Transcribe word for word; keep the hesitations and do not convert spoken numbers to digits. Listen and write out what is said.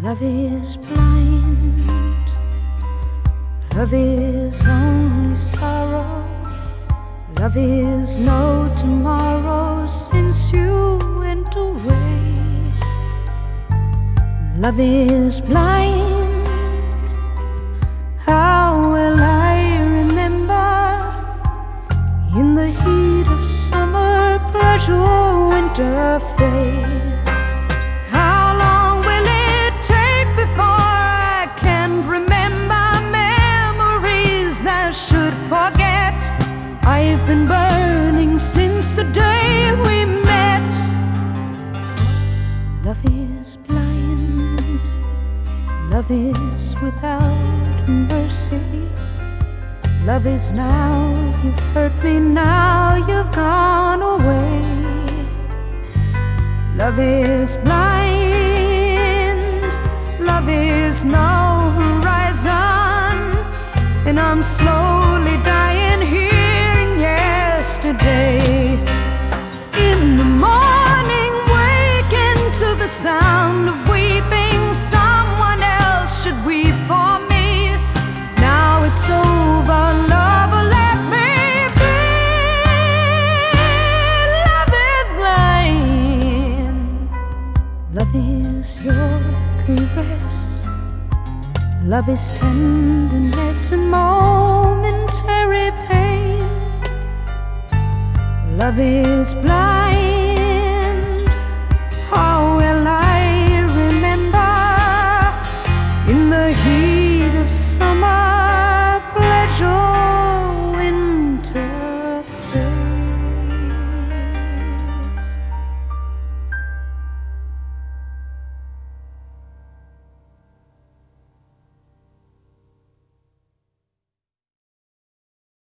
Love is blind, love is only sorrow, love is no tomorrow since you went away. Love is blind, how will I remember in the heat of summer pleasure, winter fade. Forget, I've been burning since the day we met. Love is blind, love is without mercy. Love is now, you've hurt me, now you've gone away. Love is blind, love is no horizon, and I'm slowly dying here in yesterday. In the morning, waking to the sound of weeping. Someone else should weep for me. Now it's over, lover, let me be. Love is blind. Love is your caress, love is tenderness and momentary pain. Love is blind.